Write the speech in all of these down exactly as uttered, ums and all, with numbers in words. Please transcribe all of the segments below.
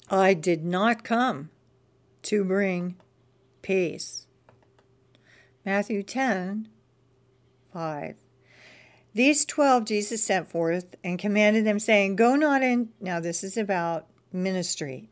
I did not come to bring peace. Matthew ten, five. These twelve Jesus sent forth and commanded them, saying, Go not in. Now this is about ministry.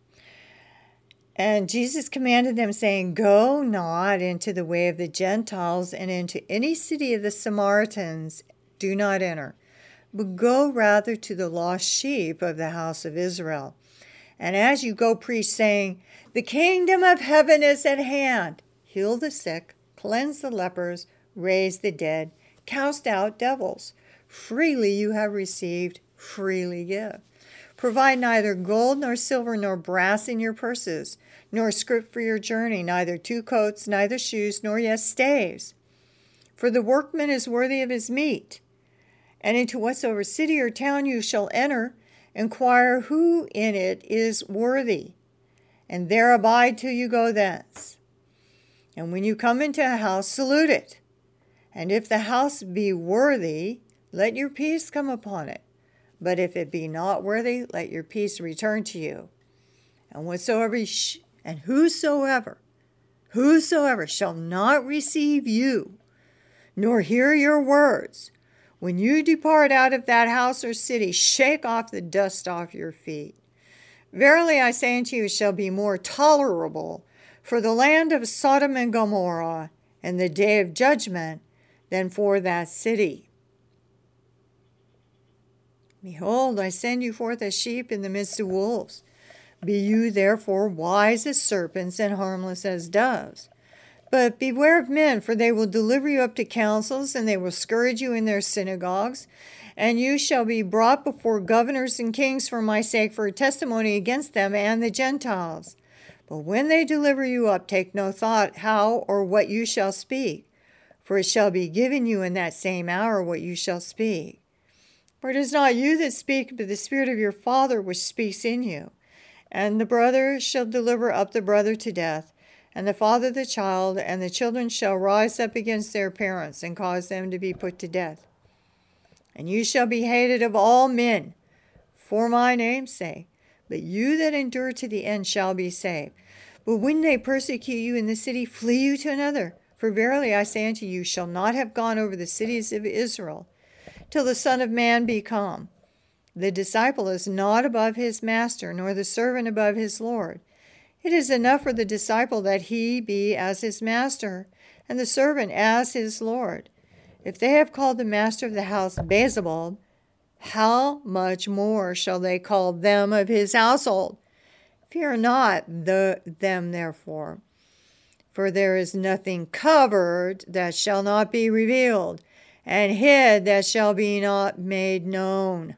And Jesus commanded them, saying, Go not into the way of the Gentiles, and into any city of the Samaritans do not enter, but go rather to the lost sheep of the house of Israel. And as you go, preach, saying, The kingdom of heaven is at hand. Heal the sick, cleanse the lepers, raise the dead, cast out devils. Freely you have received, freely give. Provide neither gold nor silver nor brass in your purses, nor scrip for your journey, neither two coats, neither shoes, nor yet staves. For the workman is worthy of his meat. And into whatsoever city or town you shall enter, inquire who in it is worthy, and there abide till you go thence. And when you come into a house, salute it. And if the house be worthy, let your peace come upon it. But if it be not worthy, let your peace return to you. And whatsoever sh- and whosoever, whosoever shall not receive you, nor hear your words, when you depart out of that house or city, shake off the dust off your feet. Verily I say unto you, it shall be more tolerable for the land of Sodom and Gomorrah in the day of judgment than for that city. Behold, I send you forth as sheep in the midst of wolves. Be you therefore wise as serpents and harmless as doves. But beware of men, for they will deliver you up to councils, and they will scourge you in their synagogues. And you shall be brought before governors and kings for my sake, for a testimony against them and the Gentiles. But when they deliver you up, take no thought how or what you shall speak, for it shall be given you in that same hour what you shall speak. For it is not you that speak, but the Spirit of your Father which speaks in you. And the brother shall deliver up the brother to death, and the father the child, and the children shall rise up against their parents, and cause them to be put to death. And you shall be hated of all men for my name's sake, but you that endure to the end shall be saved. But when they persecute you in the city, flee you to another. For verily I say unto you, shall not have gone over the cities of Israel, till the Son of Man be come. The disciple is not above his master, nor the servant above his Lord. It is enough for the disciple that he be as his master, and the servant as his Lord. If they have called the master of the house Beelzebub, how much more shall they call them of his household? Fear not the, them therefore, for there is nothing covered that shall not be revealed, and hid that shall be not made known.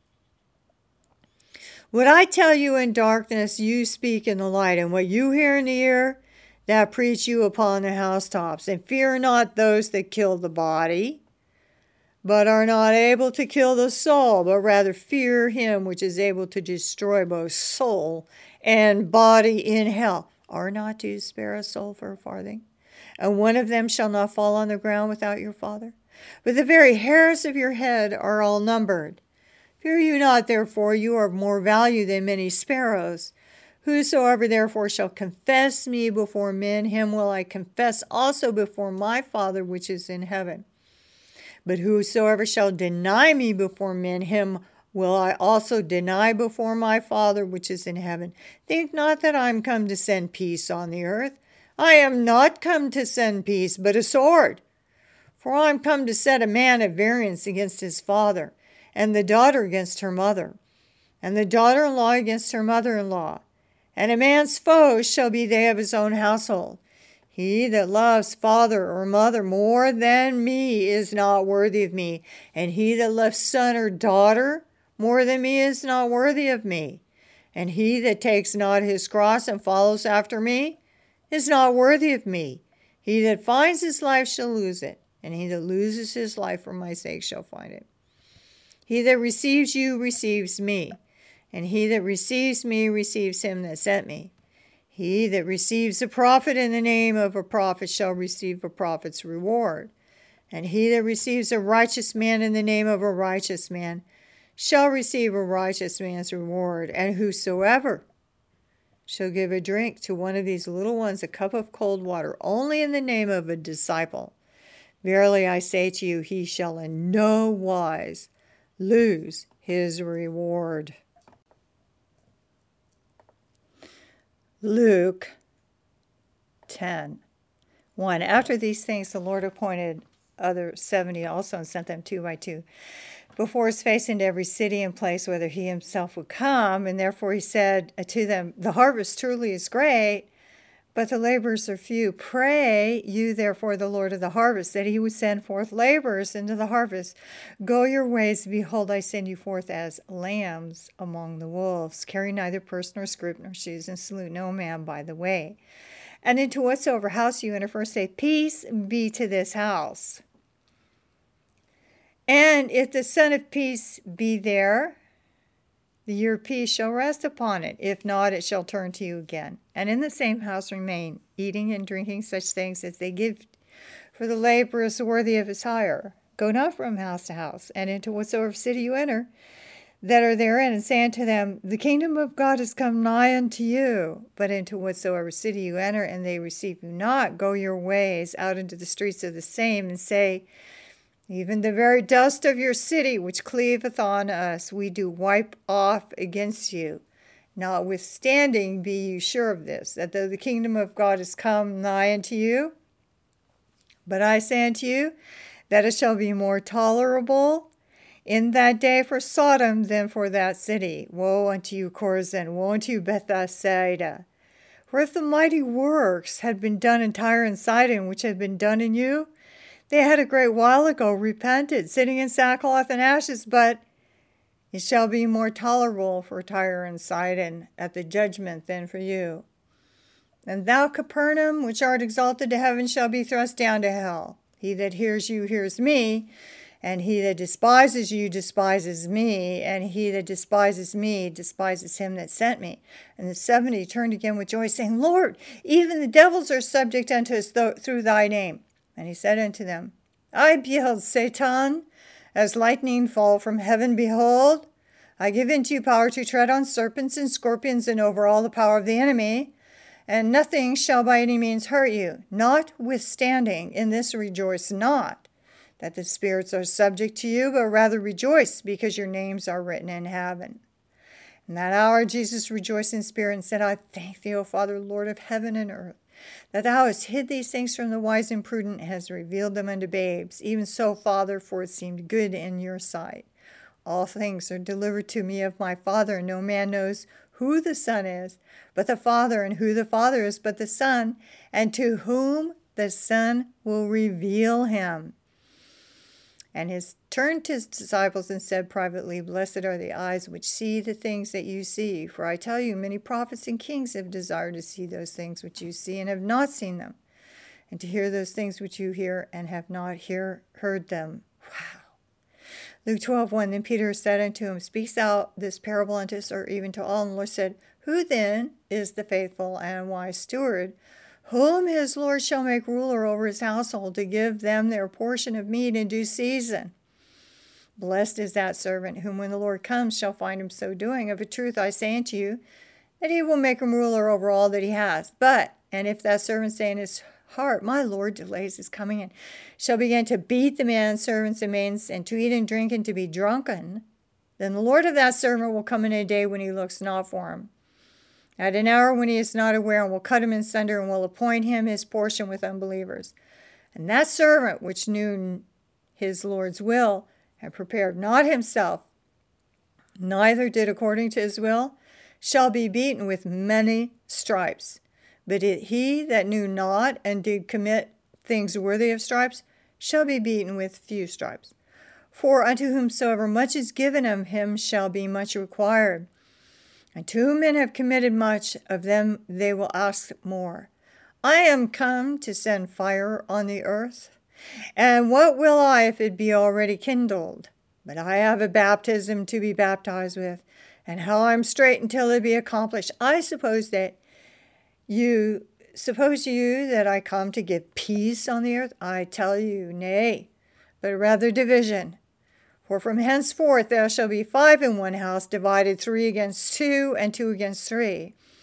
What I tell you in darkness, you speak in the light, and what you hear in the ear, that preach you upon the housetops. And fear not those that kill the body, but are not able to kill the soul, but rather fear him which is able to destroy both soul and body in hell. Are not to spare a soul for a farthing? And one of them shall not fall on the ground without your Father. But the very hairs of your head are all numbered. Fear you not, therefore, you are of more value than many sparrows. Whosoever therefore shall confess me before men, him will I confess also before my Father which is in heaven. But whosoever shall deny me before men, him will I also deny before my Father which is in heaven. Think not that I am come to send peace on the earth. I am not come to send peace, but a sword. For I am come to set a man at variance against his father, and the daughter against her mother, and the daughter-in-law against her mother-in-law. And a man's foes shall be they of his own household. He that loves father or mother more than me is not worthy of me, and he that loves son or daughter more than me is not worthy of me. And he that takes not his cross and follows after me is not worthy of me. He that finds his life shall lose it, and he that loses his life for my sake shall find it. He that receives you receives me, and he that receives me receives him that sent me. He that receives a prophet in the name of a prophet shall receive a prophet's reward. And he that receives a righteous man in the name of a righteous man shall receive a righteous man's reward. And whosoever shall give a drink to one of these little ones a cup of cold water, only in the name of a disciple, verily I say to you, he shall in no wise lose his reward. Luke ten. one. After these things the Lord appointed other seventy also, and sent them two by two before his face into every city and place whither he himself would come. And therefore he said to them, the harvest truly is great, but the laborers are few. Pray you therefore the Lord of the harvest, that he would send forth laborers into the harvest. Go your ways, behold, I send you forth as lambs among the wolves. Carry neither purse nor scrip nor shoes, and salute no man by the way. And into whatsoever house you enter, first say, peace be to this house. And if the Son of Peace be there, your peace shall rest upon it. If not, it shall turn to you again. And in the same house remain, eating and drinking such things as they give, for the laborer is worthy of his hire. Go not from house to house, and into whatsoever city you enter, that are therein, and say unto them, the kingdom of God is come nigh unto you. But into whatsoever city you enter, and they receive you not, go your ways out into the streets of the same, and say, even the very dust of your city, which cleaveth on us, we do wipe off against you. Notwithstanding, be you sure of this, that though the kingdom of God is come nigh unto you, but I say unto you, that it shall be more tolerable in that day for Sodom than for that city. Woe unto you, Chorazin! Woe unto you, Bethsaida! For if the mighty works had been done in Tyre and Sidon, which had been done in you, they had a great while ago repented, sitting in sackcloth and ashes, but it shall be more tolerable for Tyre and Sidon at the judgment than for you. And thou, Capernaum, which art exalted to heaven, shall be thrust down to hell. He that hears you hears me, and he that despises you despises me, and he that despises me despises him that sent me. And the seventy turned again with joy, saying, Lord, even the devils are subject unto us th- through thy name. And he said unto them, I beheld Satan as lightning fall from heaven. Behold, I give unto you power to tread on serpents and scorpions, and over all the power of the enemy, and nothing shall by any means hurt you. Notwithstanding, in this rejoice not, that the spirits are subject to you, but rather rejoice, because your names are written in heaven. In that hour Jesus rejoiced in spirit, and said, I thank thee, O Father, Lord of heaven and earth, that thou hast hid these things from the wise and prudent, and hast revealed them unto babes. Even so, Father, for it seemed good in your sight. All things are delivered to me of my Father, and no man knows who the Son is, but the Father, and who the Father is, but the Son, and to whom the Son will reveal him. And he turned to his disciples and said privately, Blessed are the eyes which see the things that you see. For I tell you, many prophets and kings have desired to see those things which you see, and have not seen them, and to hear those things which you hear, and have not hear, heard them. Wow. Luke twelve one. Then Peter said unto him, Speakest thou this parable unto us, or even to all? And the Lord said, Who then is the faithful and wise steward, whom his Lord shall make ruler over his household, to give them their portion of meat in due season? Blessed is that servant, whom when the Lord comes shall find him so doing. Of a truth I say unto you, that he will make him ruler over all that he has. But, and if that servant say in his heart, My Lord delays his coming, and shall begin to beat the manservants and maids, and to eat and drink, and to be drunken, then the Lord of that servant will come in a day when he looks not for him, at an hour when he is not aware, and will cut him in sunder, and will appoint him his portion with unbelievers. And that servant which knew his Lord's will, and prepared not himself, neither did according to his will, shall be beaten with many stripes. But it, he that knew not, and did commit things worthy of stripes, shall be beaten with few stripes. For unto whomsoever much is given of him shall be much required. And to whom men have committed much, of them they will ask more. I am come to send fire on the earth, and what will I if it be already kindled? But I have a baptism to be baptized with, and how I am strait until it be accomplished. I suppose that you, suppose you that I come to give peace on the earth? I tell you, nay, but rather division. For from henceforth there shall be five in one house, divided three against two, and two against three.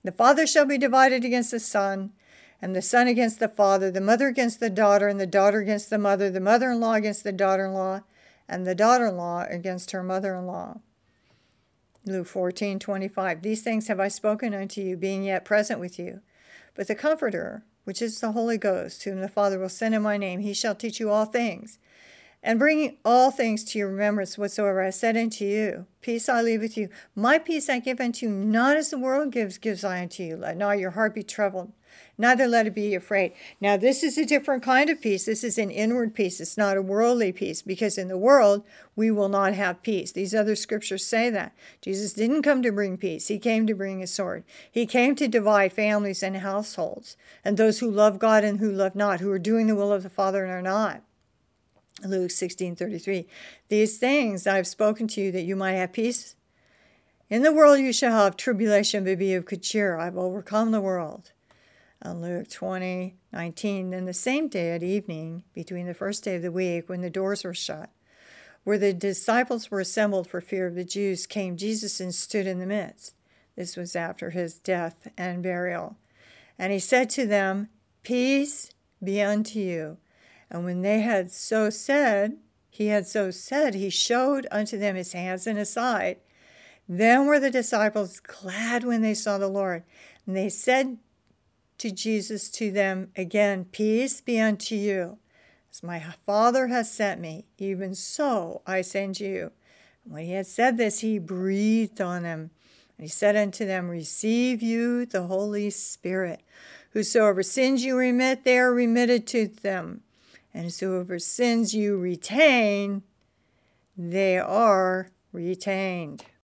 The father shall be divided against the son, and the son against the father, the mother against the daughter, and the daughter against the mother, the mother-in-law against the daughter-in-law, and the daughter-in-law against her mother-in-law. Luke fourteen twenty-five. These things have I spoken unto you, being yet present with you. But the Comforter, which is the Holy Ghost, whom the Father will send in my name, he shall teach you all things, and bring all things to your remembrance whatsoever I said unto you. Peace I leave with you. My peace I give unto you, not as the world gives, gives I unto you. Let not your heart be troubled, neither let it be afraid. Now this is a different kind of peace. This is an inward peace. It's not a worldly peace, because in the world we will not have peace. These other scriptures say that. Jesus didn't come to bring peace. He came to bring a sword. He came to divide families and households, and those who love God and who love not, who are doing the will of the Father and are not. Luke sixteen thirty-three. These things I have spoken to you, that you might have peace. In the world you shall have tribulation, but be of good cheer. I have overcome the world. On Luke twenty nineteen. Then the same day at evening, between the first day of the week, when the doors were shut, where the disciples were assembled for fear of the Jews, came Jesus and stood in the midst. This was after his death and burial. And he said to them, Peace be unto you. And when they had so said, he had so said, he showed unto them his hands and his side. Then were the disciples glad when they saw the Lord. And they said to Jesus to them again, Peace be unto you. As my Father has sent me, even so I send you. And when he had said this, he breathed on them. And he said unto them, Receive you the Holy Spirit. Whosoever sins you remit, they are remitted to them. And whosoever sins you retain, they are retained.